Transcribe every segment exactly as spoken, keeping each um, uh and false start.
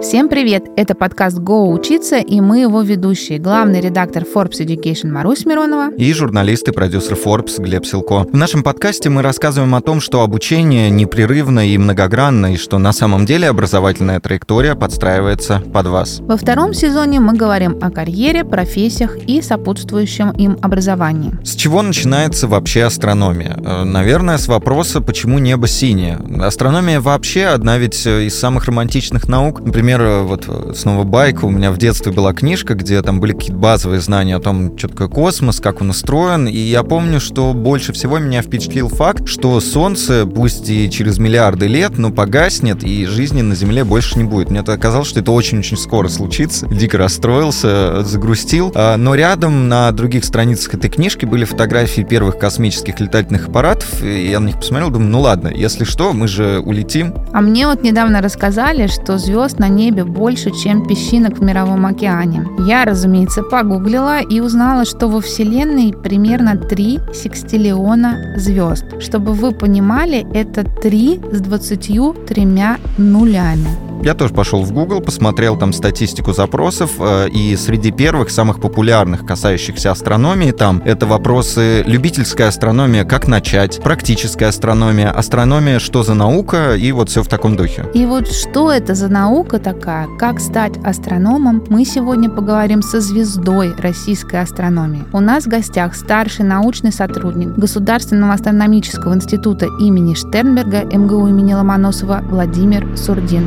Всем привет! Это подкаст «Го учиться», и мы его ведущие. Главный редактор Forbes Education Марусь Миронова и журналист и продюсер Forbes Глеб Силко. В нашем подкасте мы рассказываем о том, что обучение непрерывно и многогранно, и что на самом деле образовательная траектория подстраивается под вас. Во втором сезоне мы говорим о карьере, профессиях и сопутствующем им образовании. С чего начинается вообще астрономия? Наверное, с вопроса, почему небо синее. Астрономия вообще одна ведь из самых романтичных наук. Например, вот снова байка. У меня в детстве была книжка, где там были какие-то базовые знания о том, что такое космос, как он устроен. И я помню, что больше всего меня впечатлил факт, что Солнце, пусть и через миллиарды лет, но погаснет, и жизни на Земле больше не будет. Мне казалось, что это очень-очень скоро случится. Дико расстроился, загрустил. Но рядом на других страницах этой книжки были фотографии первых космических летательных аппаратов. И я на них посмотрел, думаю, ну ладно, если что, мы же улетим. А мне вот недавно рассказали, что звезд на небе больше, чем песчинок в мировом океане. Я, разумеется, погуглила и узнала, что во Вселенной примерно три секстиллиона звезд. Чтобы вы понимали, это три с двадцатью тремя нулями. Я тоже пошел в Google, посмотрел там статистику запросов, и среди первых, самых популярных, касающихся астрономии, там это вопросы: любительская астрономия, как начать, практическая астрономия, астрономия, что за наука, и вот все в таком духе. И вот что это за наука такая, как стать астрономом, мы сегодня поговорим со звездой российской астрономии. У нас в гостях старший научный сотрудник Государственного астрономического института имени Штернберга эм гэ у имени Ломоносова Владимир Сурдин.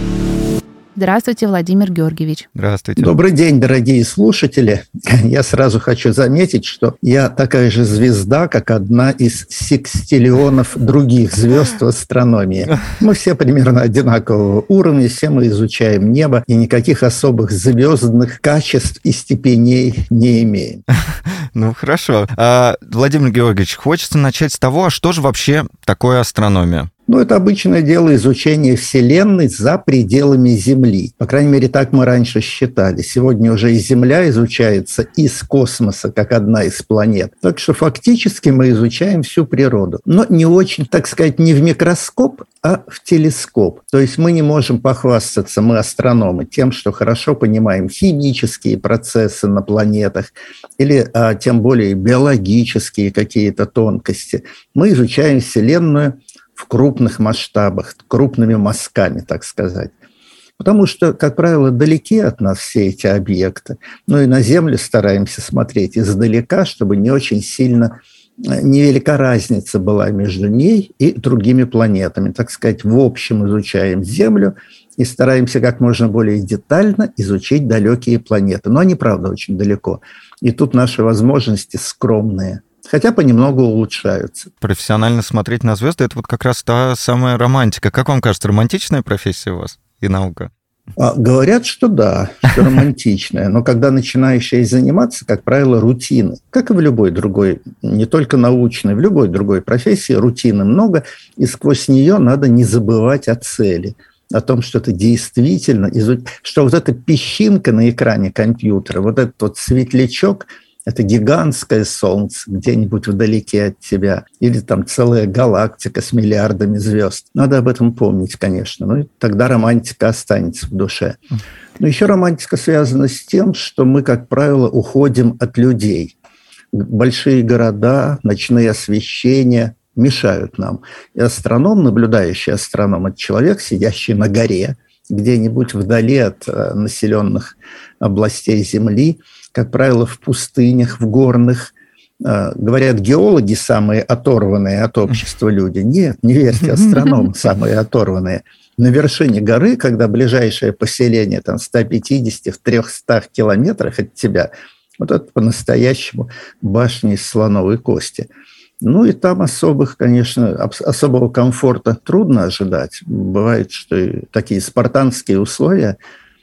Здравствуйте, Владимир Георгиевич. Здравствуйте. Добрый день, дорогие слушатели. Я сразу хочу заметить, что я такая же звезда, как одна из секстиллионов других звезд в астрономии. Мы все примерно одинакового уровня, все мы изучаем небо, и никаких особых звездных качеств и степеней не имеем. Ну, хорошо. А, Владимир Георгиевич, хочется начать с того, а что же вообще такое астрономия? Ну, это обычное дело изучения Вселенной за пределами Земли. По крайней мере, так мы раньше считали. Сегодня уже и Земля изучается из космоса, как одна из планет. Так что фактически мы изучаем всю природу. Но не очень, так сказать, не в микроскоп, а в телескоп. То есть мы не можем похвастаться, мы астрономы, тем, что хорошо понимаем химические процессы на планетах или а, тем более биологические какие-то тонкости. Мы изучаем Вселенную в крупных масштабах, крупными мазками, так сказать. Потому что, как правило, далеки от нас все эти объекты. Ну и на Землю стараемся смотреть издалека, чтобы не очень сильно, невелика разница была между ней и другими планетами. Так сказать, в общем изучаем Землю и стараемся как можно более детально изучить далекие планеты. Но они, правда, очень далеко. И тут наши возможности скромные. Хотя понемногу улучшаются. Профессионально смотреть на звезды — это вот как раз та самая романтика. Как вам кажется, романтичная профессия у вас и наука? А, говорят, что да, что романтичная. Но когда начинаешь ей заниматься, как правило, рутины. Как и в любой другой, не только научной, в любой другой профессии рутины много, и сквозь нее надо не забывать о цели. О том, что это действительно изучить, что вот эта песчинка на экране компьютера, вот этот вот светлячок — это гигантское Солнце где-нибудь вдалеке от тебя. Или там целая галактика с миллиардами звезд. Надо об этом помнить, конечно. Ну и тогда романтика останется в душе. Но еще романтика связана с тем, что мы, как правило, уходим от людей. Большие города, ночные освещения мешают нам. И астроном, наблюдающий астроном, это человек, сидящий на горе, где-нибудь вдали от населенных областей Земли, как правило, в пустынях, в горных. Говорят, геологи самые оторванные от общества люди. Нет, не верьте, астрономы самые оторванные. На вершине горы, когда ближайшее поселение там, в ста пятидесяти, в трехстах километрах от тебя, вот это по-настоящему башня из слоновой кости. Ну и там особых, конечно, особого комфорта трудно ожидать. Бывает, что и такие спартанские условия,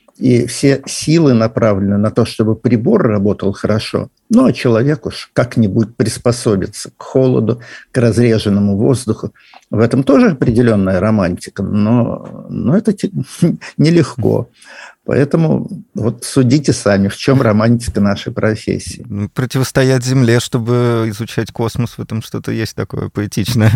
и все силы направлены на то, чтобы прибор работал хорошо. Ну, а человек уж как-нибудь приспособится к холоду, к разреженному воздуху. В этом тоже определенная романтика, но, но это нелегко. Поэтому вот судите сами, в чем романтика нашей профессии. Противостоять Земле, чтобы изучать космос, в этом что-то есть такое поэтичное.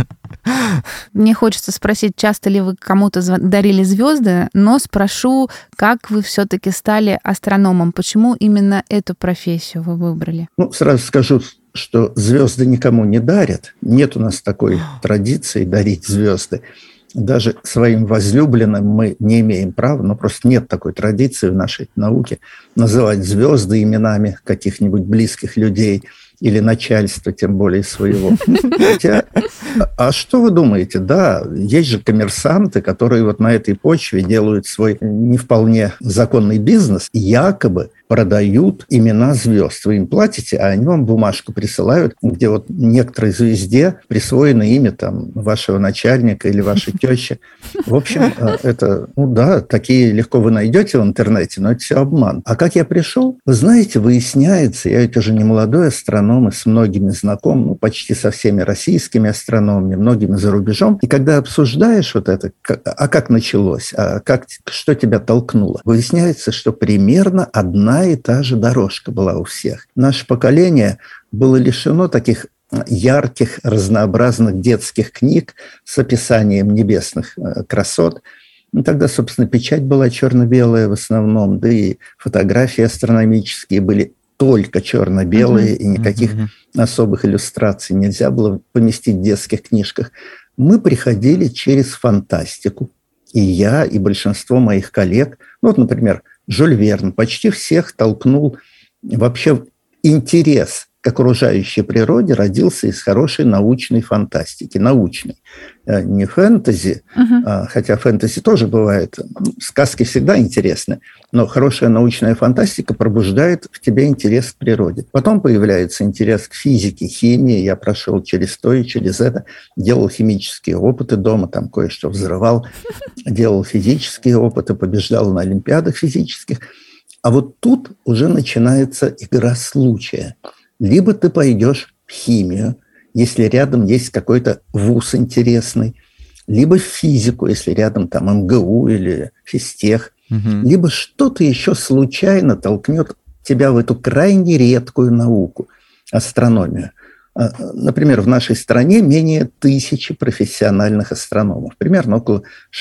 Мне хочется спросить, часто ли вы кому-то дарили звезды, но спрошу, как вы все-таки стали астрономом? Почему именно эту профессию вы выбрали? Ну, сразу скажу, что звезды никому не дарят. Нет у нас такой традиции дарить звезды. Даже своим возлюбленным мы не имеем права, но просто нет такой традиции в нашей науке называть звезды именами каких-нибудь близких людей или начальства, тем более своего. Хотя, а что вы думаете? Да, есть же коммерсанты, которые вот на этой почве делают свой не вполне законный бизнес, якобы продают имена звезд. Вы им платите, а они вам бумажку присылают, где вот некоторой звезде присвоено имя там вашего начальника или вашей тещи. В общем, это, ну да, такие легко вы найдете в интернете, но это все обман. А как я пришел? Вы знаете, выясняется, я ведь уже не молодой астроном и с многими знаком, ну, почти со всеми российскими астрономами, многими за рубежом. И когда обсуждаешь вот это, а как началось, а как, что тебя толкнуло, выясняется, что примерно одна и та же дорожка была у всех. Наше поколение было лишено таких ярких, разнообразных детских книг с описанием небесных красот. Ну, тогда, собственно, печать была черно-белая в основном, да и фотографии астрономические были только черно-белые, uh-huh. и никаких uh-huh. особых иллюстраций нельзя было поместить в детских книжках. Мы приходили через фантастику. И я, и большинство моих коллег, ну, вот, например, Жюль Верн почти всех толкнул вообще интерес к окружающей природе, родился из хорошей научной фантастики, научной. Не фэнтези, uh-huh. хотя фэнтези тоже бывает, сказки всегда интересны, но хорошая научная фантастика пробуждает в тебе интерес к природе. Потом появляется интерес к физике, химии, я прошел через то и через это, делал химические опыты дома, там кое-что взрывал, делал физические опыты, побеждал на олимпиадах физических. А вот тут уже начинается игра случая. Либо ты пойдешь в химию, если рядом есть какой-то вуз интересный, либо в физику, если рядом там эм гэ у или физтех, угу. либо что-то еще случайно толкнет тебя в эту крайне редкую науку, астрономию. Например, в нашей стране менее тысячи профессиональных астрономов, примерно около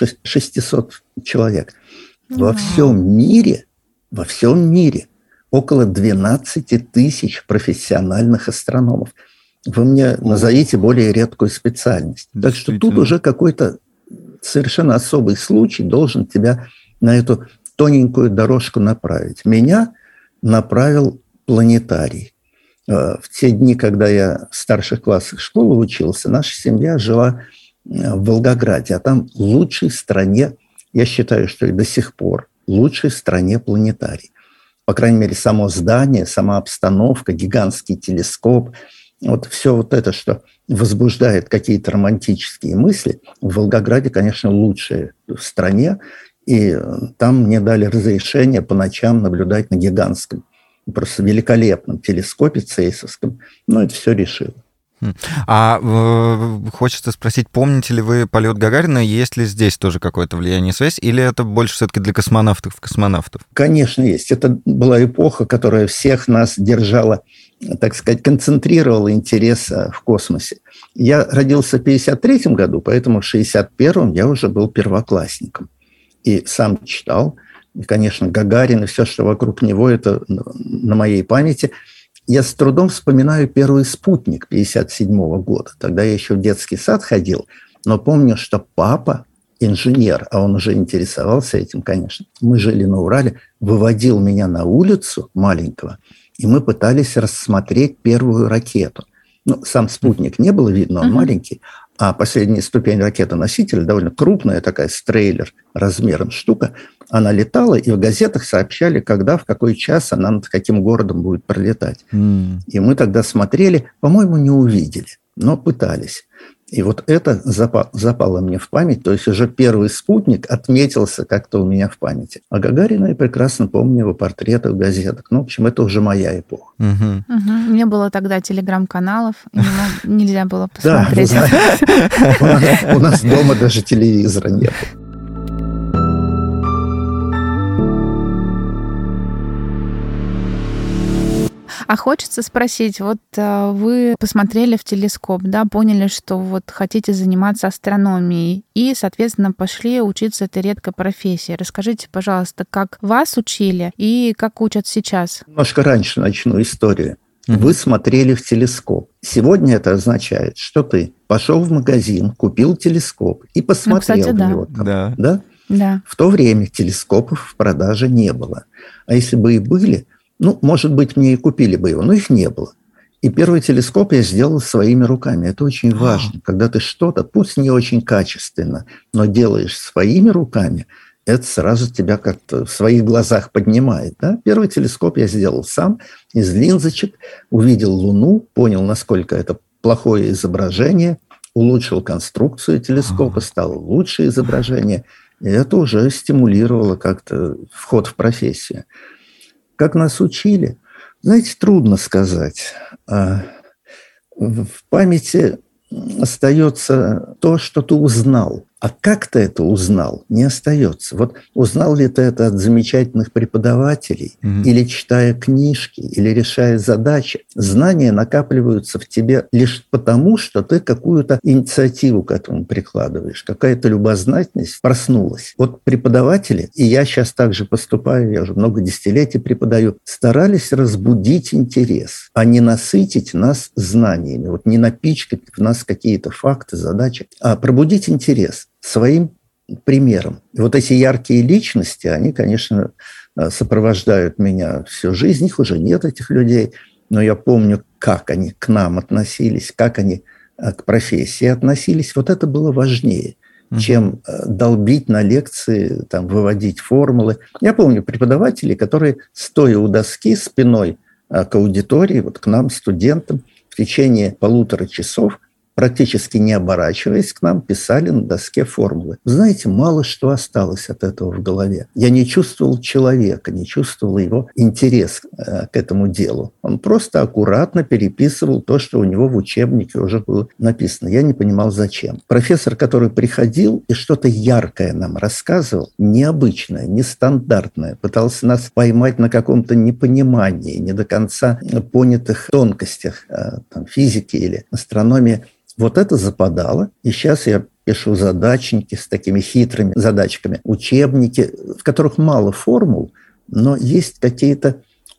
шестисот человек. Во всем мире, во всем мире около двенадцать тысяч профессиональных астрономов. Вы мне назовите более редкую специальность. Так что тут уже какой-то совершенно особый случай должен тебя на эту тоненькую дорожку направить. Меня направил планетарий. В те дни, когда я в старших классах школы учился, наша семья жила в Волгограде, а там в лучшей стране, я считаю, что и до сих пор, в лучшей стране планетарий. По крайней мере, само здание, сама обстановка, гигантский телескоп, вот все вот это, что возбуждает какие-то романтические мысли, в Волгограде, конечно, лучшее в стране, и там мне дали разрешение по ночам наблюдать на гигантском, просто великолепном телескопе цейсовском. Ну, это все решило. А э, хочется спросить, помните ли вы полет Гагарина, есть ли здесь тоже какое-то влияние, связь, или это больше все-таки для космонавтов, космонавтов? Конечно, есть. Это была эпоха, которая всех нас держала, так сказать, концентрировала интерес в космосе. Я родился в пятьдесят третьем году, поэтому в шестьдесят первом я уже был первоклассником. И сам читал. И, конечно, Гагарин и все, что вокруг него, это на моей памяти. Я с трудом вспоминаю первый спутник пятьдесят седьмого года. Тогда я еще в детский сад ходил, но помню, что папа, инженер, а он уже интересовался этим, конечно, мы жили на Урале, выводил меня на улицу маленького, и мы пытались рассмотреть первую ракету. Ну, сам спутник не было видно, он uh-huh. маленький, а последняя ступень ракеты-носителя, довольно крупная такая, стрейлер размером штука, она летала, и в газетах сообщали, когда, в какой час она над каким городом будет пролетать. Mm. И мы тогда смотрели, по-моему, не увидели, но пытались. И вот это запало, запало мне в память, то есть уже первый спутник отметился как-то у меня в памяти. А Гагарина я прекрасно помню его портреты в газетах. Ну, в общем, это уже моя эпоха. Угу. Угу. Не было тогда телеграм-каналов, нельзя было посмотреть. Да, у нас дома даже телевизора нет. А хочется спросить, вот вы посмотрели в телескоп, да, поняли, что вот хотите заниматься астрономией и, соответственно, пошли учиться этой редкой профессии. Расскажите, пожалуйста, как вас учили и как учат сейчас? Немножко раньше начну историю. Mm-hmm. Вы смотрели в телескоп. Сегодня это означает, что ты пошел в магазин, купил телескоп и посмотрел, ну, кстати, да. в него. Там, да. Да? Да. В то время телескопов в продаже не было. А если бы и были, ну, может быть, мне и купили бы его, но их не было. И первый телескоп я сделал своими руками. Это очень важно. Когда ты что-то, пусть не очень качественно, но делаешь своими руками, это сразу тебя как-то в своих глазах поднимает. Да? Первый телескоп я сделал сам из линзочек, увидел Луну, понял, насколько это плохое изображение, улучшил конструкцию телескопа, стало лучшее изображение. И это уже стимулировало как-то вход в профессию. Как нас учили? Знаете, трудно сказать. В памяти остается то, что ты узнал. А как ты это узнал, не остается. Вот узнал ли ты это от замечательных преподавателей, mm-hmm. или читая книжки, или решая задачи. Знания накапливаются в тебе лишь потому, что ты какую-то инициативу к этому прикладываешь, какая-то любознательность проснулась. Вот преподаватели, и я сейчас также поступаю, я уже много десятилетий преподаю, старались разбудить интерес, а не насытить нас знаниями, вот не напичкать в нас какие-то факты, задачи, а пробудить интерес своим примером. И вот эти яркие личности, они, конечно, сопровождают меня всю жизнь. Их уже нет, этих людей. Но я помню, как они к нам относились, как они к профессии относились. Вот это было важнее, mm-hmm. чем долбить на лекции, там, выводить формулы. Я помню преподавателей, которые, стоя у доски спиной к аудитории, вот к нам, студентам, в течение полутора часов, практически не оборачиваясь к нам, писали на доске формулы. Знаете, мало что осталось от этого в голове. Я не чувствовал человека, не чувствовал его интерес э, к этому делу. Он просто аккуратно переписывал то, что у него в учебнике уже было написано. Я не понимал, зачем. Профессор, который приходил и что-то яркое нам рассказывал, необычное, нестандартное, пытался нас поймать на каком-то непонимании, не до конца понятых тонкостях э, там, физики или астрономии. Вот это западало, и сейчас я пишу задачники с такими хитрыми задачками, учебники, в которых мало формул, но есть какие-то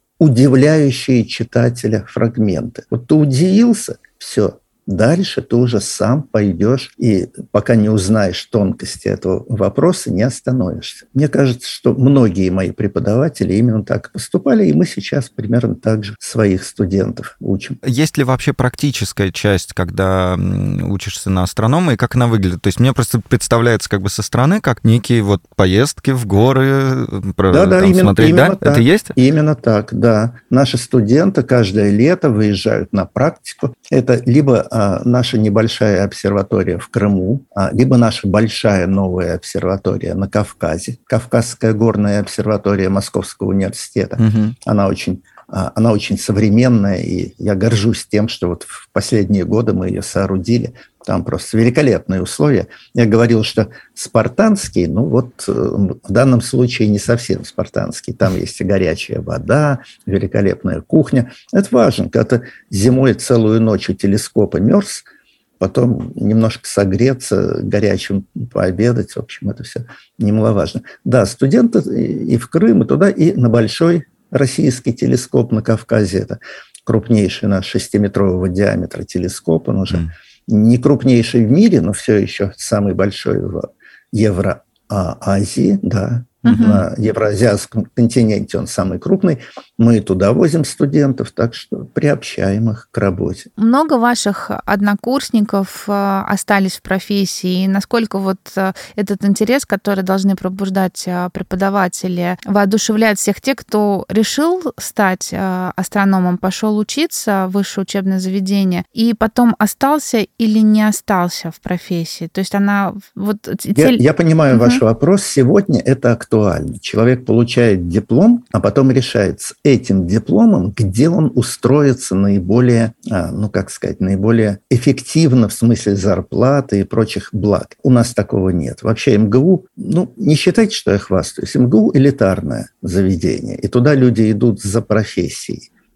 удивляющие читателя фрагменты. Вот ты удивился, все, дальше ты уже сам пойдешь, и пока не узнаешь тонкости этого вопроса, не остановишься. Мне кажется, что многие мои преподаватели именно так поступали, и мы сейчас примерно так же своих студентов учим. Есть ли вообще практическая часть, когда учишься на астронома, и как она выглядит? То есть мне просто представляется как бы со стороны, как некие вот поездки в горы, да, да, именно, смотреть, именно да? Так, это есть? Именно так, да. Наши студенты каждое лето выезжают на практику. Это либо наша небольшая обсерватория в Крыму, либо наша большая новая обсерватория на Кавказе, Кавказская горная обсерватория Московского университета. Угу. Она очень, она очень современная, и я горжусь тем, что вот в последние годы мы ее соорудили. Там просто великолепные условия. Я говорил, что спартанский, ну вот в данном случае не совсем спартанский. Там есть и горячая вода, великолепная кухня. Это важно, когда ты зимой целую ночь у телескопа мерз, потом немножко согреться, горячим пообедать. В общем, это все немаловажно. Да, студенты и в Крым, и туда, и на большой российский телескоп на Кавказе. Это крупнейший наш шестиметрового диаметра телескоп. Он уже... Mm. не крупнейший в мире, но все еще самый большой в Евразии, да, uh-huh. на Евразиатском континенте он самый крупный. Мы туда возим студентов, так что приобщаем их к работе. Много ваших однокурсников остались в профессии. Насколько вот этот интерес, который должны пробуждать преподаватели, воодушевляет всех тех, кто решил стать астрономом, пошел учиться в высшее учебное заведение, и потом остался или не остался в профессии? То есть она... Вот... Я, я понимаю uh-huh. ваш вопрос. Сегодня это актуально. Человек получает диплом, а потом решает с этим дипломом, где он устроится наиболее, а, ну как сказать, наиболее эффективно в смысле зарплаты и прочих благ. У нас такого нет. Вообще МГУ, ну не считайте, что я хвастаюсь, МГУ элитарное заведение, и туда люди идут за профессией.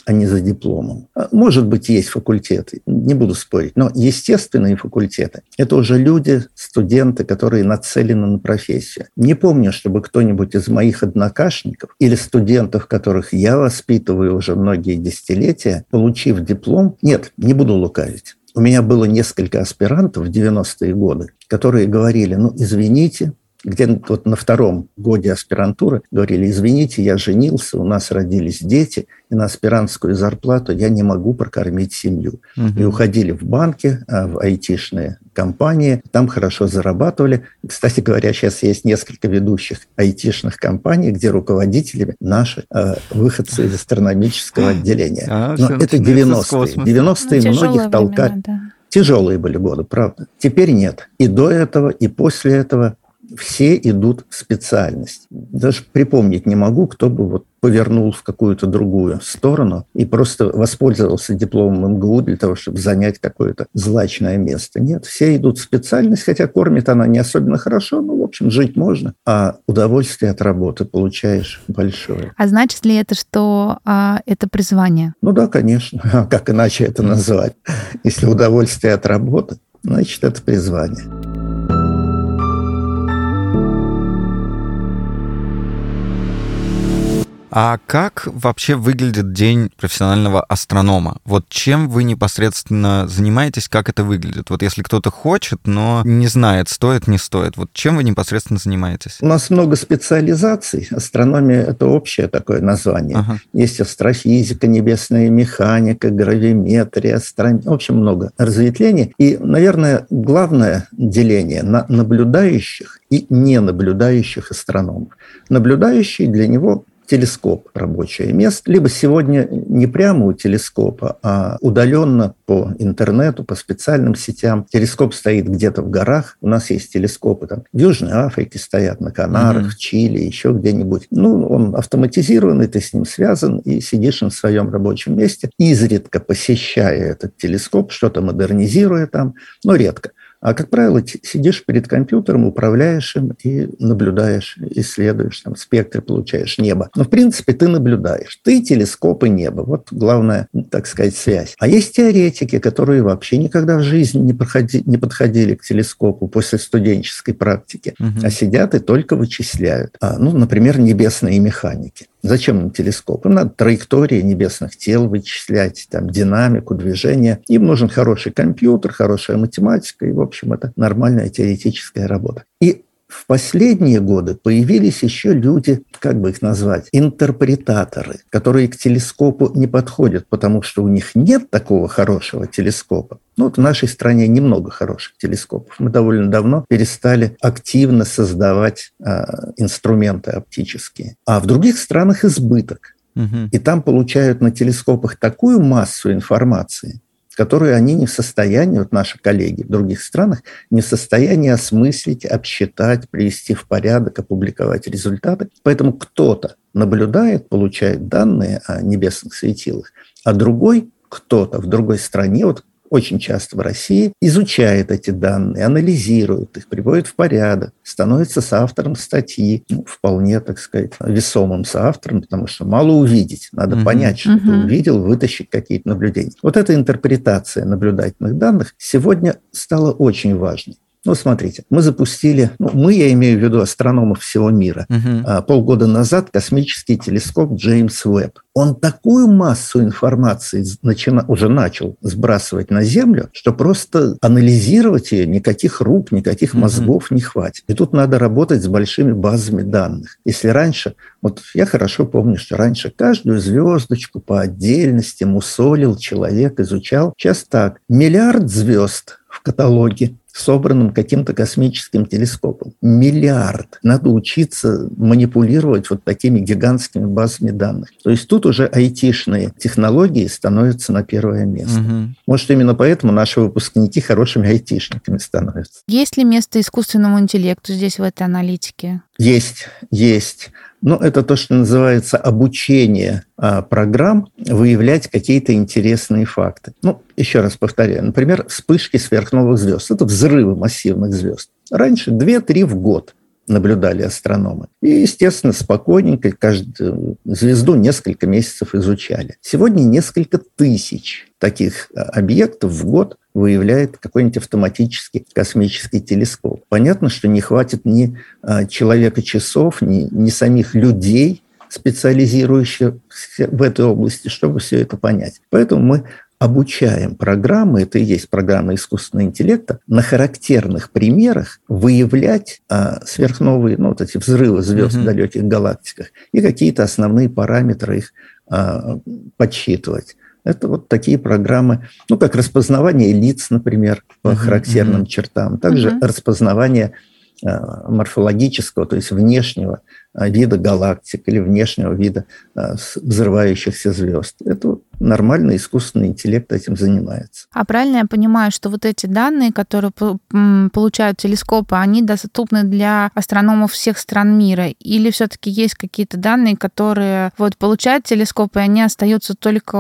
а не за дипломом. Может быть, есть факультеты, не буду спорить, но естественные факультеты – это уже люди, студенты, которые нацелены на профессию. Не помню, чтобы кто-нибудь из моих однокашников или студентов, которых я воспитываю уже многие десятилетия, получив диплом, нет, не буду лукавить. У меня было несколько аспирантов в девяностые годы, которые говорили, ну, извините, где вот на втором годе аспирантуры говорили, извините, я женился, у нас родились дети, и на аспирантскую зарплату я не могу прокормить семью. Угу. И уходили в банки, в айтишные компании, там хорошо зарабатывали. Кстати говоря, сейчас есть несколько ведущих айтишных компаний, где руководителями наши э, выходцы из астрономического отделения. А, но это девяностые. девяностые ну, многих толкали. Да. Тяжелые были годы, правда. Теперь нет. И до этого, и после этого все идут в специальность. Даже припомнить не могу, кто бы вот повернул в какую-то другую сторону и просто воспользовался дипломом эм гэ у для того, чтобы занять какое-то злачное место. Нет, все идут в специальность, хотя кормит она не особенно хорошо, но, в общем, жить можно, а удовольствие от работы получаешь большое. А значит ли это, что а, это призвание? Ну да, конечно. А как иначе это назвать? Если удовольствие от работы, значит, это призвание. А как вообще выглядит день профессионального астронома? Вот чем вы непосредственно занимаетесь, как это выглядит? Вот если кто-то хочет, но не знает, стоит, не стоит, вот чем вы непосредственно занимаетесь? У нас много специализаций. Астрономия – это общее такое название. Ага. Есть астрофизика, небесная механика, гравиметрия, астрономия. В общем, много разветвлений. И, наверное, главное деление на наблюдающих и ненаблюдающих астрономов. Наблюдающий для него – телескоп, рабочее место, либо сегодня не прямо у телескопа, а удаленно по интернету, по специальным сетям. Телескоп стоит где-то в горах. У нас есть телескопы там в Южной Африке стоят, на Канарах, mm-hmm. в Чили, еще где-нибудь. Ну, он автоматизированный, ты с ним связан и сидишь на своем рабочем месте, изредка посещая этот телескоп, что-то модернизируя там, но редко. А, как правило, сидишь перед компьютером, управляешь им и наблюдаешь, исследуешь, там, спектры получаешь, небо. Но, в принципе, ты наблюдаешь. Ты телескоп и небо. Вот главная, так сказать, связь. А есть теоретики, которые вообще никогда в жизни не, проходи, не подходили к телескопу после студенческой практики, угу. а сидят и только вычисляют. А, ну, например, небесные механики. Зачем им телескоп? Им надо траектории небесных тел вычислять, там, динамику движения. Им нужен хороший компьютер, хорошая математика, и, в общем, это нормальная теоретическая работа. И в последние годы появились еще люди, как бы их назвать, интерпретаторы, которые к телескопу не подходят, потому что у них нет такого хорошего телескопа. Ну, вот в нашей стране немного хороших телескопов. Мы довольно давно перестали активно создавать а, инструменты оптические. А в других странах избыток. Угу. И там получают на телескопах такую массу информации, которые они не в состоянии, вот наши коллеги в других странах, не в состоянии осмыслить, обсчитать, привести в порядок, опубликовать результаты. Поэтому кто-то наблюдает, получает данные о небесных светилах, а другой кто-то в другой стране, вот очень часто в России, изучает эти данные, анализирует их, приводит в порядок, становится соавтором статьи, ну, вполне, так сказать, весомым соавтором, потому что мало увидеть, надо uh-huh. понять, что uh-huh. ты увидел, вытащить какие-то наблюдения. Вот эта интерпретация наблюдательных данных сегодня стала очень важной. Ну, смотрите, мы запустили, ну, мы, я имею в виду астрономов всего мира, uh-huh. полгода назад космический телескоп Джеймс Уэбб. Он такую массу информации начина, уже начал сбрасывать на Землю, что просто анализировать ее никаких рук, никаких мозгов uh-huh. не хватит. И тут надо работать с большими базами данных. Если раньше, вот я хорошо помню, что раньше каждую звездочку по отдельности мусолил человек, изучал. Сейчас так, миллиард звезд в каталоге, собранным каким-то космическим телескопом. Миллиард. Надо учиться манипулировать вот такими гигантскими базами данных. То есть тут уже айтишные технологии становятся на первое место. Угу. Может, именно поэтому наши выпускники хорошими айтишниками становятся. Есть ли место искусственному интеллекту здесь, в этой аналитике? Есть, есть. Но это то, что называется обучение а, программ выявлять какие-то интересные факты. Ну, еще раз повторяю. Например, вспышки сверхновых звезд. Это взрывы массивных звезд. Раньше две-три в год. наблюдали астрономы. И, естественно, спокойненько каждую звезду несколько месяцев изучали. Сегодня несколько тысяч таких объектов в год выявляет какой-нибудь автоматический космический телескоп. Понятно, что не хватит ни человека-часов, ни, ни самих людей, специализирующихся в этой области, чтобы все это понять. Поэтому мы обучаем программы, это и есть программа искусственного интеллекта, на характерных примерах выявлять а, сверхновые, ну, вот эти взрывы звезд mm-hmm. в далеких галактиках и какие-то основные параметры их а, подсчитывать. Это вот такие программы, ну, как распознавание лиц, например, по mm-hmm. характерным mm-hmm. чертам, также mm-hmm. распознавание а, морфологического, то есть внешнего а, вида галактик или внешнего вида а, взрывающихся звезд. Это нормальный искусственный интеллект этим занимается. А правильно я понимаю, что вот эти данные, которые получают телескопы, они доступны для астрономов всех стран мира? Или все-таки есть какие-то данные, которые вот получают телескопы, и они остаются только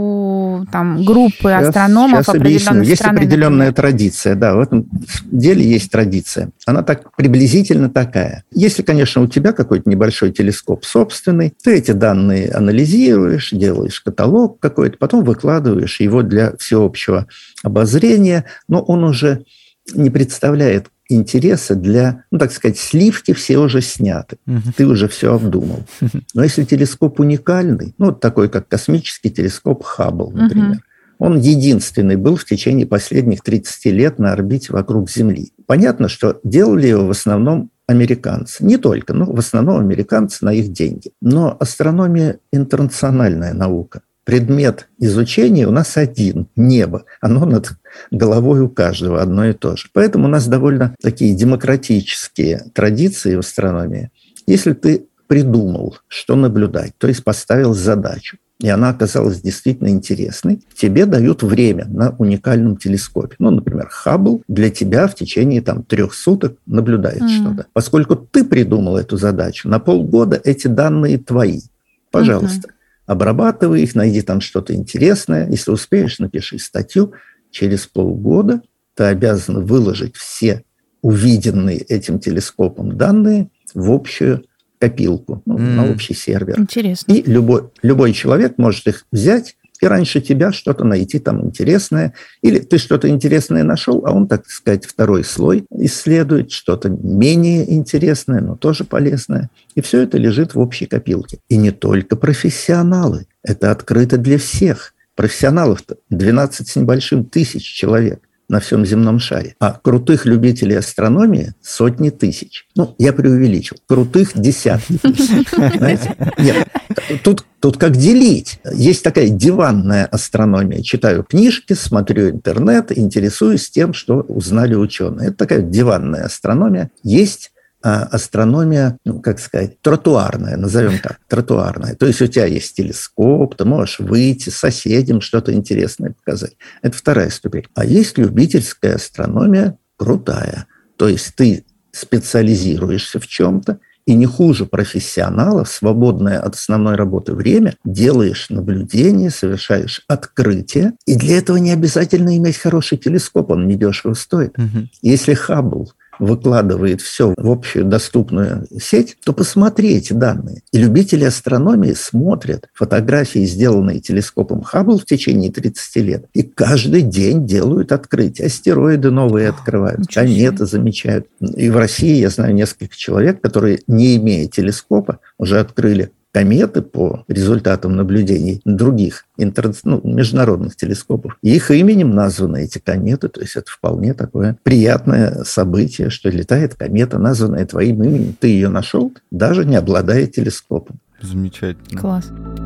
у там, группы сейчас, астрономов сейчас определенной есть страны? Есть определенная например. Традиция, да, в этом деле есть традиция. Она так приблизительно такая. Если, конечно, у тебя какой-то небольшой телескоп собственный, ты эти данные анализируешь, делаешь каталог какой-то, потом выкладываешь его для всеобщего обозрения, но он уже не представляет интереса для, ну, так сказать, сливки все уже сняты, uh-huh. ты уже все обдумал. Но если телескоп уникальный, ну, вот такой, как космический телескоп Хаббл, например, uh-huh. он единственный был в течение последних тридцати лет на орбите вокруг Земли. Понятно, что делали его в основном американцы. Не только, но в основном американцы на их деньги. Но астрономия – интернациональная наука. Предмет изучения у нас один – небо. Оно над головой у каждого одно и то же. Поэтому у нас довольно такие демократические традиции в астрономии. Если ты придумал, что наблюдать, то есть поставил задачу, и она оказалась действительно интересной, тебе дают время на уникальном телескопе. Ну, например, Хаббл для тебя в течение там, трех суток наблюдает mm. что-то. Поскольку ты придумал эту задачу, на полгода эти данные твои. Пожалуйста, mm-hmm. обрабатывай их, найди там что-то интересное. Если успеешь, напиши статью. Через полгода ты обязан выложить все увиденные этим телескопом данные в общую копилку, ну, mm. на общий сервер. Интересно. И любой, любой человек может их взять и раньше тебя что-то найти там интересное. Или ты что-то интересное нашел, а он, так сказать, второй слой исследует, что-то менее интересное, но тоже полезное. И все это лежит в общей копилке. И не только профессионалы. Это открыто для всех. Профессионалов-то двенадцать с небольшим тысяч человек на всем земном шаре. А крутых любителей астрономии сотни тысяч. Ну, я преувеличил. Крутых десятки тысяч. Знаете? Нет, тут, тут как делить. Есть такая диванная астрономия. Читаю книжки, смотрю интернет, интересуюсь тем, что узнали ученые. Это такая диванная астрономия. Есть а астрономия, ну, как сказать, тротуарная, назовем так, тротуарная. То есть у тебя есть телескоп, ты можешь выйти соседям что-то интересное показать. Это вторая ступень. А есть любительская астрономия крутая. То есть ты специализируешься в чем-то и не хуже профессионалов, свободное от основной работы время, делаешь наблюдения, совершаешь открытия. И для этого не обязательно иметь хороший телескоп, он недешево стоит. Угу. Если Хаббл выкладывает все в общую доступную сеть, то посмотри эти данные. И любители астрономии смотрят фотографии, сделанные телескопом Хаббл в течение тридцати лет, и каждый день делают открытия. Астероиды новые открывают, кометы замечают. И в России я знаю несколько человек, которые, не имея телескопа, уже открыли кометы по результатам наблюдений других интер... ну, международных телескопов. И их именем названы эти кометы. То есть это вполне такое приятное событие, что летает комета, названная твоим именем. Ты ее нашел, даже не обладая телескопом. Замечательно. Класс.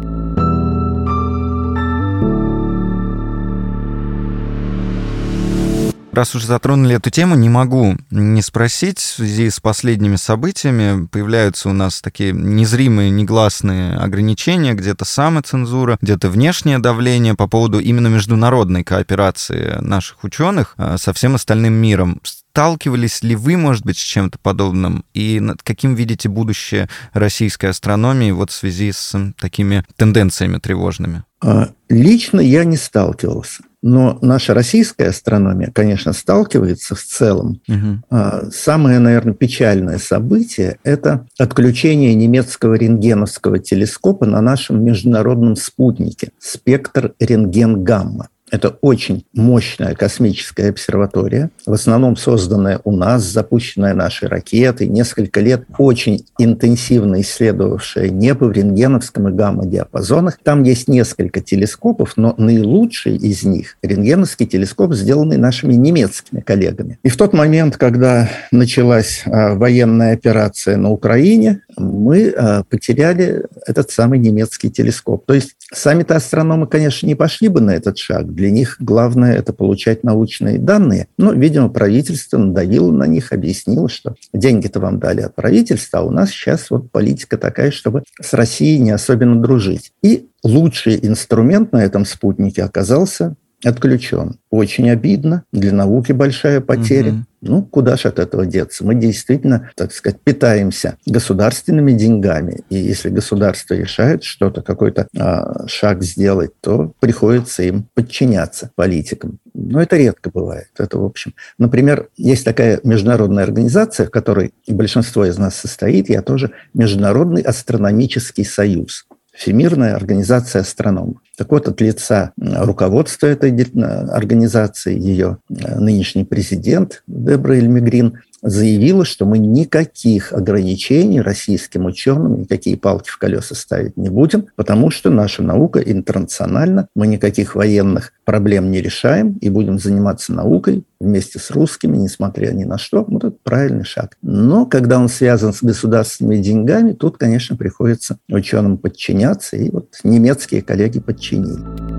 Раз уж затронули эту тему, не могу не спросить. В связи с последними событиями появляются у нас такие незримые, негласные ограничения, где-то самоцензура, где-то внешнее давление по поводу именно международной кооперации наших ученых со всем остальным миром. Сталкивались ли вы, может быть, с чем-то подобным? И каким видите будущее российской астрономии вот в связи с такими тенденциями тревожными? Лично я не сталкивался. Но наша российская астрономия, конечно, сталкивается в целом. Угу. Самое, наверное, печальное событие – это отключение немецкого рентгеновского телескопа на нашем международном спутнике «Спектр рентген-гамма». Это очень мощная космическая обсерватория, в основном созданная у нас, запущенная нашей ракетой, несколько лет очень интенсивно исследовавшая небо в рентгеновском и гамма-диапазонах. Там есть несколько телескопов, но наилучший из них – рентгеновский телескоп, сделанный нашими немецкими коллегами. И в тот момент, когда началась а, военная операция на Украине, мы а, потеряли этот самый немецкий телескоп. То есть сами-то астрономы, конечно, не пошли бы на этот шаг. Для них главное – это получать научные данные. Но, видимо, правительство надавило на них, объяснило, что деньги-то вам дали от правительства, а у нас сейчас вот политика такая, чтобы с Россией не особенно дружить. И лучший инструмент на этом спутнике оказался отключен. Очень обидно, для науки большая потеря. Угу. Ну, куда же от этого деться? Мы действительно, так сказать, питаемся государственными деньгами. И если государство решает что-то, какой-то а, шаг сделать, то приходится им подчиняться политикам. Но это редко бывает. Это, в общем... Например, есть такая международная организация, в которой большинство из нас состоит, я тоже, Международный астрономический союз. Всемирная организация астрономов. Так вот, от лица руководства этой организации, ее нынешний президент Дебра Эльмегрин заявила, что мы никаких ограничений российским ученым, никакие палки в колеса ставить не будем, потому что наша наука интернациональна, мы никаких военных проблем не решаем и будем заниматься наукой вместе с русскими, несмотря ни на что. Вот это правильный шаг. Но когда он связан с государственными деньгами, тут, конечно, приходится ученым подчиняться, и вот немецкие коллеги подчинили.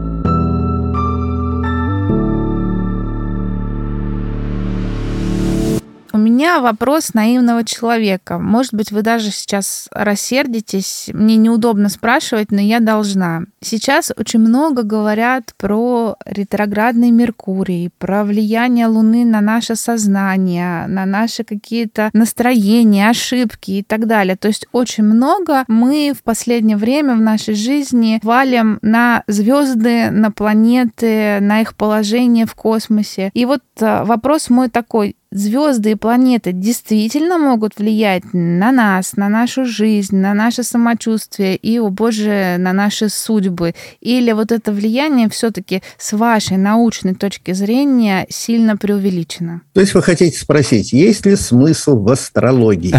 У меня вопрос наивного человека. Может быть, вы даже сейчас рассердитесь. Мне неудобно спрашивать, но я должна. Сейчас очень много говорят про ретроградный Меркурий, про влияние Луны на наше сознание, на наши какие-то настроения, ошибки и так далее. То есть очень много мы в последнее время в нашей жизни валим на звезды, на планеты, на их положение в космосе. И вот вопрос мой такой. Звезды и планеты действительно могут влиять на нас, на нашу жизнь, на наше самочувствие и, о боже, на наши судьбы? Или вот это влияние все-таки с вашей научной точки зрения сильно преувеличено? То есть вы хотите спросить, есть ли смысл в астрологии?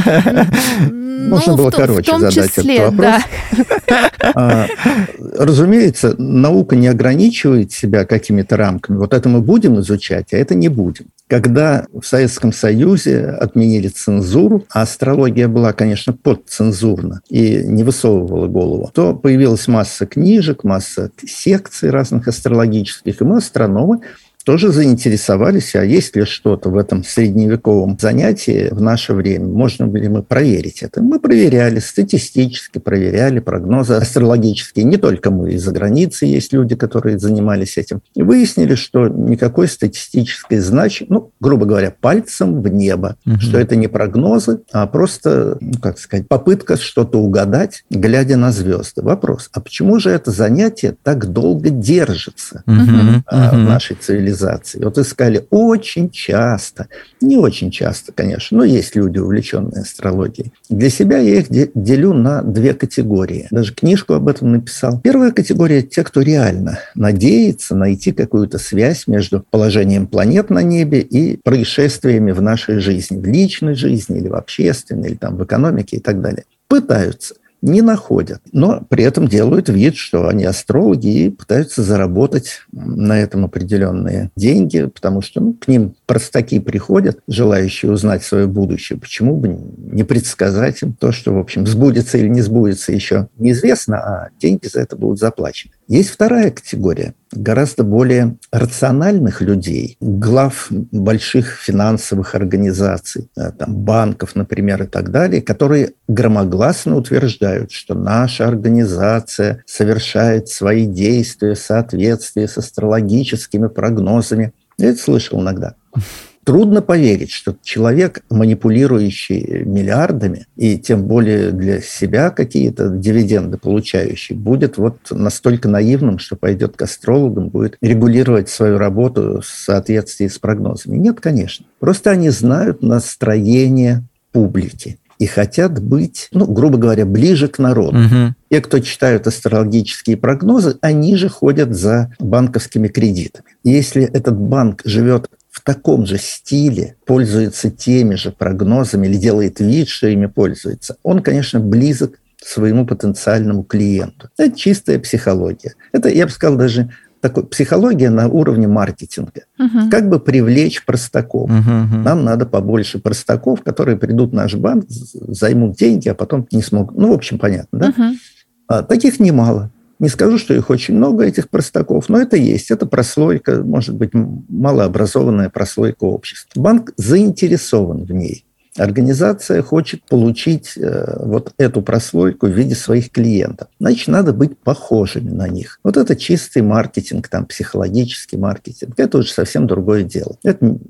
Можно было короче задать этот вопрос. Разумеется, наука не ограничивает себя какими-то рамками. Вот это мы будем изучать, а это не будем. Когда в Советском Союзе отменили цензуру, а астрология была, конечно, подцензурна и не высовывала голову, то появилась масса книжек, масса секций разных астрологических, и мы, астрономы, тоже заинтересовались, а есть ли что-то в этом средневековом занятии в наше время, можно ли мы проверить это. Мы проверяли, статистически проверяли прогнозы астрологические. Не только мы, из-за границы есть люди, которые занимались этим. И выяснили, что никакой статистической значимости, ну, грубо говоря, пальцем в небо, угу. что это не прогнозы, а просто, ну, как сказать, попытка что-то угадать, глядя на звезды. Вопрос, а почему же это занятие так долго держится угу. а, угу. в нашей цивилизации? Вот искали очень часто, не очень часто, конечно, но есть люди, увлеченные астрологией. Для себя я их делю на две категории. Даже книжку об этом написал. Первая категория – те, кто реально надеется найти какую-то связь между положением планет на небе и происшествиями в нашей жизни, в личной жизни или в общественной, или там в экономике и так далее. Пытаются. Не находят, но при этом делают вид, что они астрологи и пытаются заработать на этом определенные деньги, потому что ну, к ним простаки приходят, желающие узнать свое будущее. Почему бы не предсказать им то, что, в общем, сбудется или не сбудется, еще неизвестно, а деньги за это будут заплачены. Есть вторая категория, гораздо более рациональных людей, глав больших финансовых организаций, там, банков, например, и так далее, которые громогласно утверждают, что наша организация совершает свои действия в соответствии с астрологическими прогнозами. Я это слышал иногда. трудно поверить, что человек, манипулирующий миллиардами, и тем более для себя какие-то дивиденды получающий, будет вот настолько наивным, что пойдет к астрологам, будет регулировать свою работу в соответствии с прогнозами. Нет, конечно. Просто они знают настроение публики и хотят быть, ну, грубо говоря, ближе к народу. Угу. Те, кто читают астрологические прогнозы, они же ходят за банковскими кредитами. Если этот банк живет в таком же стиле, пользуется теми же прогнозами или делает вид, что ими пользуется, он, конечно, близок к своему потенциальному клиенту. Это чистая психология. Это, я бы сказал, даже такой, психология на уровне маркетинга. Uh-huh. Как бы привлечь простаков. Uh-huh. Нам надо побольше простаков, которые придут в наш банк, займут деньги, а потом не смогут. Ну, в общем, понятно, да? Uh-huh. А, таких немало. Не скажу, что их очень много, этих простаков, но это есть. Это прослойка, может быть, малообразованная прослойка общества. Банк заинтересован в ней. Организация хочет получить э, вот эту прослойку в виде своих клиентов. Значит, надо быть похожими на них. Вот это чистый маркетинг, там, психологический маркетинг. Это уже совсем другое дело. Это,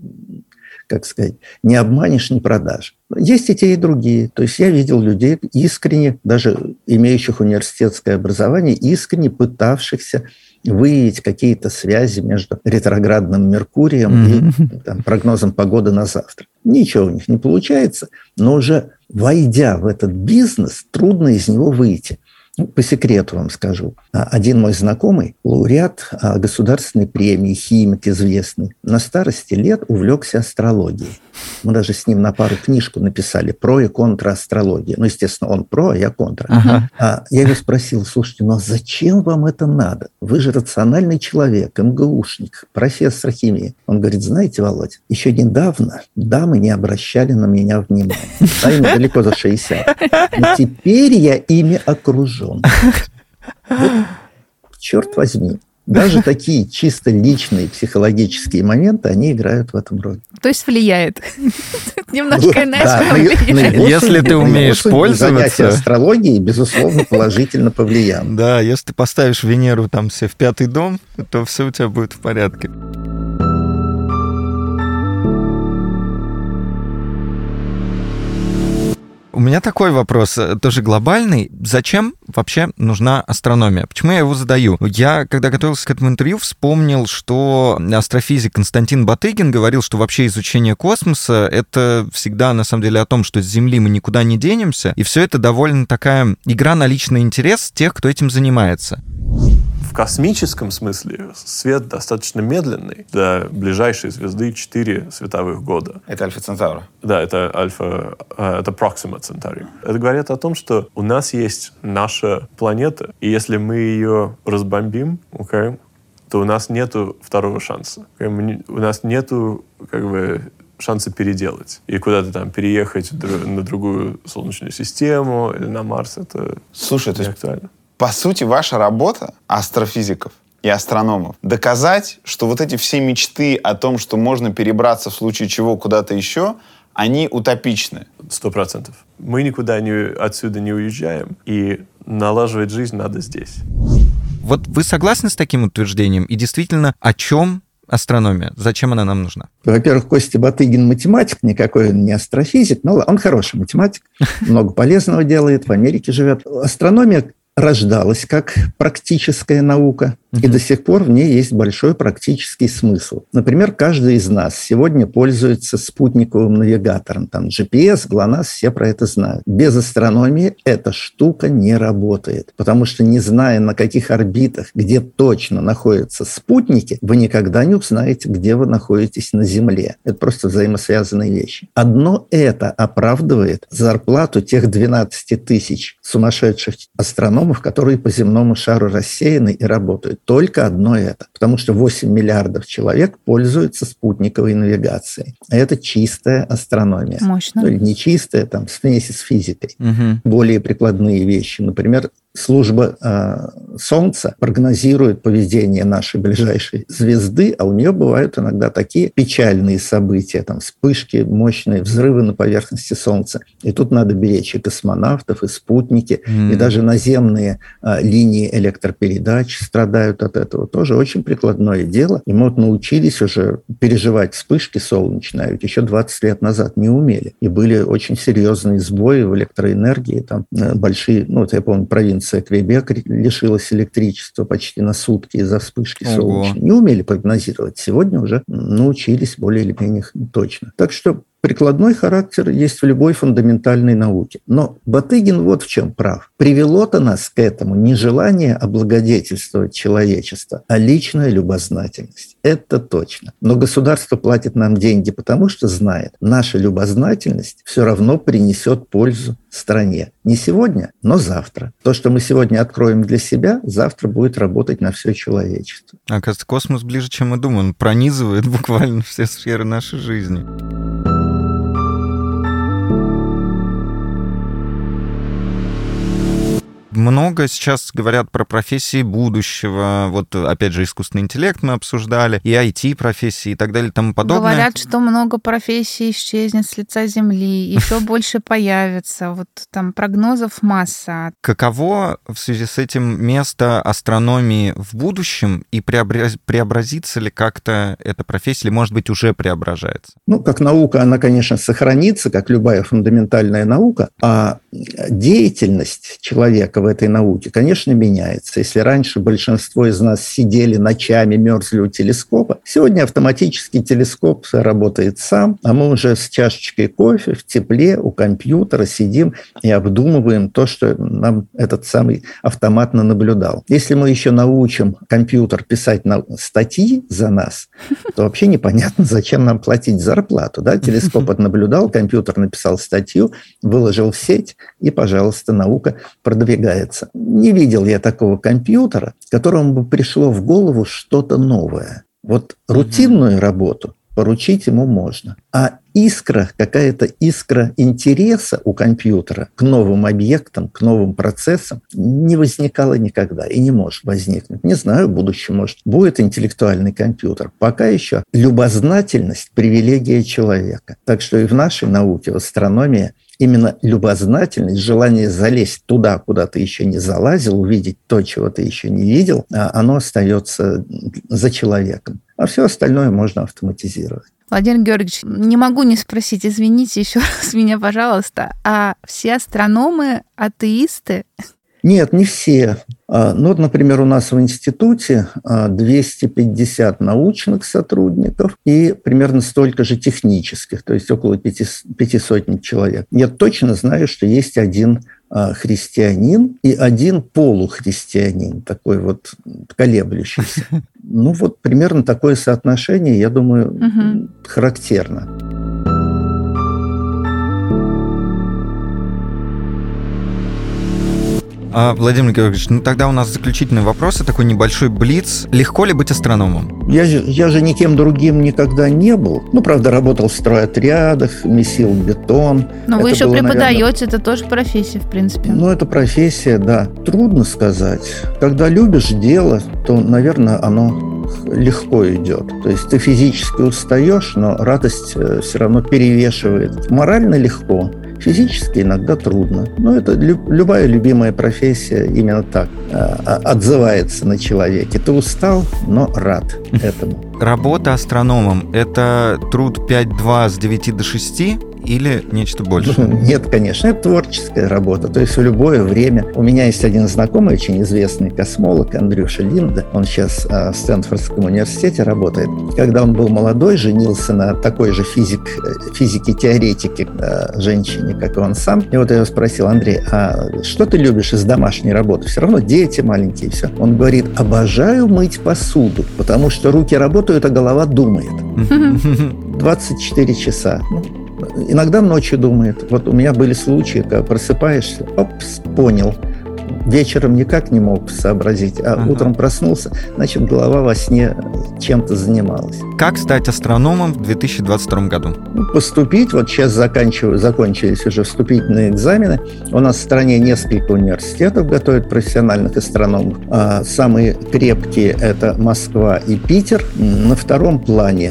как сказать, не обманешь, не продашь. Есть и те, и другие. То есть я видел людей искренне, даже имеющих университетское образование, искренне пытавшихся выявить какие-то связи между ретроградным Меркурием mm-hmm. и там, прогнозом погоды на завтра. Ничего у них не получается, но уже войдя в этот бизнес, трудно из него выйти. Ну, по секрету вам скажу. Один мой знакомый, лауреат государственной премии, химик известный, на старости лет увлекся астрологией. Мы даже с ним на пару книжку написали «Про и контра астрологии». Ну, естественно, он про, а я контра. Ага. А я его спросил: слушайте, ну а зачем вам это надо? Вы же рациональный человек, эм гэ ушник, профессор химии. Он говорит: знаете, Володь, еще недавно дамы не обращали на меня внимания. А им далеко за шестьдесят. Но теперь я ими окружен. Вот, черт возьми. Даже такие чисто личные психологические моменты, они играют в этом роли. То есть влияет. Немножко иначе влияет. Если ты умеешь пользоваться... Занятие астрологией, безусловно, положительно повлияло. Да, если ты поставишь Венеру там себе в пятый дом, то все у тебя будет в порядке. У меня такой вопрос, тоже глобальный. Зачем вообще нужна астрономия? Почему я его задаю? Я, когда готовился к этому интервью, вспомнил, что астрофизик Константин Батыгин говорил, что вообще изучение космоса — это всегда, на самом деле, о том, что с Земли мы никуда не денемся, и все это довольно такая игра на личный интерес тех, кто этим занимается. В космическом смысле свет достаточно медленный. До ближайшей звезды четыре световых года. Это Альфа Центавра? Да, это Альфа, это Proxima Centauri. Это говорит о том, что у нас есть наша планета, и если мы ее разбомбим, okay, то у нас нету второго шанса. Okay? Мы, у нас нету, как бы, шанса переделать. И куда-то там переехать на другую Солнечную систему или на Марс, это Слушай, не актуально. По сути, ваша работа, астрофизиков и астрономов, доказать, что вот эти все мечты о том, что можно перебраться в случае чего куда-то еще, они утопичны. Сто процентов. Мы никуда не, отсюда не уезжаем, и налаживать жизнь надо здесь. Вот вы согласны с таким утверждением? И действительно, о чем астрономия? Зачем она нам нужна? Во-первых, Костя Батыгин математик, никакой он не астрофизик, но он хороший математик, много полезного делает, в Америке живет. Астрономия рождалась как практическая наука, uh-huh. и до сих пор в ней есть большой практический смысл. Например, каждый из нас сегодня пользуется спутниковым навигатором. Там джи пи эс, ГЛОНАСС, все про это знают. Без астрономии эта штука не работает, потому что, не зная, на каких орбитах, где точно находятся спутники, вы никогда не узнаете, где вы находитесь на Земле. Это просто взаимосвязанные вещи. Одно это оправдывает зарплату тех двенадцати тысяч сумасшедших астрономов, которые по земному шару рассеяны и работают. Только одно это. Потому что восемь миллиардов человек пользуются спутниковой навигацией. Это чистая астрономия. Мощно. Ну, или не чистая, там, смеси с физикой. Угу. Более прикладные вещи. Например, служба э, Солнца прогнозирует поведение нашей ближайшей звезды, а у нее бывают иногда такие печальные события, там вспышки, мощные взрывы на поверхности Солнца. И тут надо беречь и космонавтов, и спутники, mm. и даже наземные э, линии электропередач страдают от этого. Тоже очень прикладное дело. И мы вот научились уже переживать вспышки солнечные, а ведь еще двадцать лет назад не умели. И были очень серьезные сбои в электроэнергии, там э, большие, ну вот я помню, провинция Квебек лишилась электричества почти на сутки из-за вспышки Ого. солнечной. Не умели прогнозировать. Сегодня уже научились более или менее точно. Так что прикладной характер есть в любой фундаментальной науке. Но Батыгин вот в чем прав. Привело-то нас к этому не желание облагодетельствовать человечество, а личная любознательность. Это точно. Но государство платит нам деньги, потому что знает, наша любознательность все равно принесет пользу стране. Не сегодня, но завтра. То, что мы сегодня откроем для себя, завтра будет работать на все человечество. Оказывается, космос ближе, чем мы думаем. Он пронизывает буквально все сферы нашей жизни. Много сейчас говорят про профессии будущего. Вот, опять же, искусственный интеллект мы обсуждали, и ай ти-профессии и так далее и тому подобное. Говорят, что много профессий исчезнет с лица Земли, еще больше появится. Вот там прогнозов масса. Каково в связи с этим место астрономии в будущем, и преобразится ли как-то эта профессия, или, может быть, уже преображается? Ну, как наука, она, конечно, сохранится, как любая фундаментальная наука, а деятельность человека в этой науке, конечно, меняется. Если раньше большинство из нас сидели ночами, мерзли у телескопа, сегодня автоматический телескоп работает сам, а мы уже с чашечкой кофе в тепле у компьютера сидим и обдумываем то, что нам этот самый автомат наблюдал. Если мы еще научим компьютер писать на статьи за нас, то вообще непонятно, зачем нам платить зарплату. Да? Телескоп отнаблюдал, компьютер написал статью, выложил в сеть, и, пожалуйста, наука продвигается. Не видел я такого компьютера, которому бы пришло в голову что-то новое. Вот рутинную работу поручить ему можно. А искра, какая-то искра интереса у компьютера к новым объектам, к новым процессам не возникала никогда и не может возникнуть. Не знаю, в будущем, может, будет интеллектуальный компьютер. Пока еще любознательность – привилегия человека. Так что и в нашей науке, в астрономии, именно любознательность, желание залезть туда, куда ты еще не залазил, увидеть то, чего ты еще не видел, оно остается за человеком. А все остальное можно автоматизировать. Владимир Георгиевич, не могу не спросить, извините еще раз меня, пожалуйста, а все астрономы атеисты? Нет, не все. Ну, вот, например, у нас в институте двести пятьдесят научных сотрудников и примерно столько же технических, то есть около пяти, пяти сотен человек. Я точно знаю, что есть один христианин и один полухристианин, такой вот колеблющийся. Ну, вот примерно такое соотношение, я думаю, угу. характерно. А, Владимир Георгиевич, ну тогда у нас заключительный вопрос, такой небольшой блиц. Легко ли быть астрономом? Я же, я же никем другим никогда не был. Ну, правда, работал в стройотрядах, месил бетон. Но это вы еще было, преподаете, наверное... это тоже профессия, в принципе. Ну, это профессия, да. Трудно сказать. Когда любишь дело, то, наверное, оно легко идет. То есть ты физически устаешь, но радость все равно перевешивает. Морально легко. Физически иногда трудно. Но это люб, любая любимая профессия именно так э, отзывается на человеке. Ты устал, но рад этому. Работа астрономом – это труд пять два с девяти до шести или нечто большее? Нет, конечно, это творческая работа. То есть в любое время. У меня есть один знакомый, очень известный космолог, Андрюша Линда. Он сейчас в Стэнфордском университете работает. Когда он был молодой, женился на такой же физик, физике-теоретике женщине, как и он сам. И вот я его спросил: Андрей, а что ты любишь из домашней работы? Все равно дети маленькие, все. Он говорит: обожаю мыть посуду, потому что руки работают, а голова думает. двадцать четыре часа. Ну, иногда ночью думает. Вот у меня были случаи, когда просыпаешься, опс, понял. вечером никак не мог сообразить, а ага. утром проснулся, значит, голова во сне чем-то занималась. Как стать астрономом в две тысячи двадцать втором году? Поступить, вот сейчас заканчиваю, закончились уже вступительные экзамены. У нас в стране несколько университетов готовят профессиональных астрономов. А самые крепкие – это Москва и Питер. На втором плане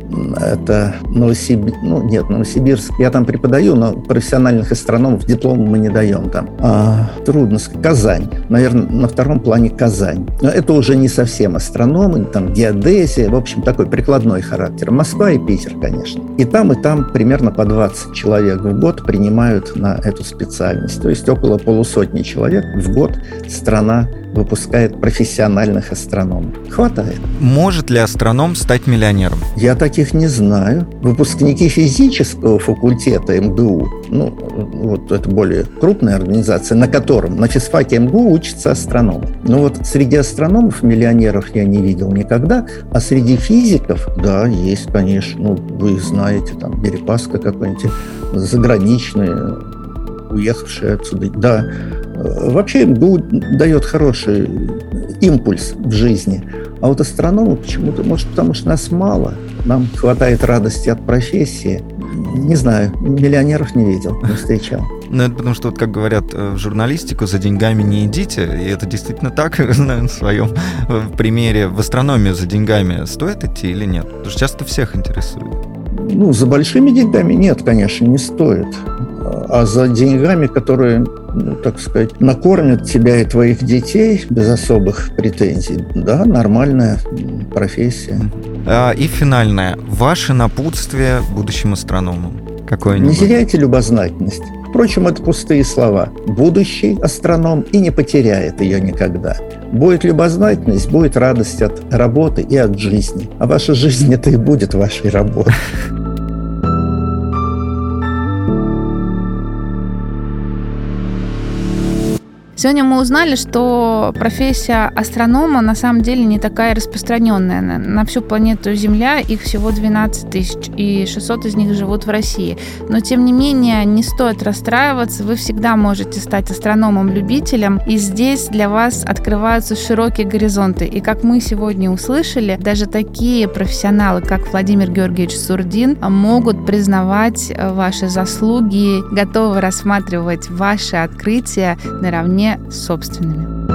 это Новосибирск, ну нет, Новосибирск, я там преподаю, но профессиональных астрономов диплом мы не даем там. А, трудно сказать. Казань, наверное, на втором плане Казань. Но это уже не совсем астрономы, там геодезия, в общем, такой прикладной характер. Москва и Питер, конечно. И там, и там примерно по двадцать человек в год принимают на эту специальность. То есть около полусотни человек в год страна выпускает профессиональных астрономов. Хватает. Может ли астроном стать миллионером? Я таких не знаю. Выпускники физического факультета эм гэ у, ну, вот это более крупная организация, на котором, на физфаке эм гэ у учатся астрономы. Но вот среди астрономов миллионеров я не видел никогда, а среди физиков, да, есть, конечно, ну, вы их знаете, там, Дерипаска какой-нибудь, заграничные, уехавшие отсюда, да. Вообще эм гэ у дает хороший импульс в жизни. А вот астрономы почему-то, может, потому что нас мало, нам хватает радости от профессии. Не знаю, миллионеров не видел, не встречал. Ну, это потому что, вот как говорят в журналистику, за деньгами не идите, и это действительно так, знаю на своем примере. В астрономию за деньгами стоит идти или нет? Потому что часто всех интересует. Ну, за большими деньгами нет, конечно, не стоит. А за деньгами, которые, ну, так сказать, накормят тебя и твоих детей без особых претензий, да, нормальная профессия. И финальное. Ваше напутствие будущим астрономам какое-нибудь? Не теряйте любознательность. Впрочем, это пустые слова. Будущий астроном и не потеряет ее никогда. Будет любознательность, будет радость от работы и от жизни. А ваша жизнь – это и будет вашей работой. Сегодня мы узнали, что профессия астронома на самом деле не такая распространенная. На, на всю планету Земля их всего двенадцать тысяч, и шестьсот из них живут в России. Но, тем не менее, не стоит расстраиваться. Вы всегда можете стать астрономом-любителем, и здесь для вас открываются широкие горизонты. И, как мы сегодня услышали, даже такие профессионалы, как Владимир Георгиевич Сурдин, могут признавать ваши заслуги, готовы рассматривать ваши открытия наравне с собственными.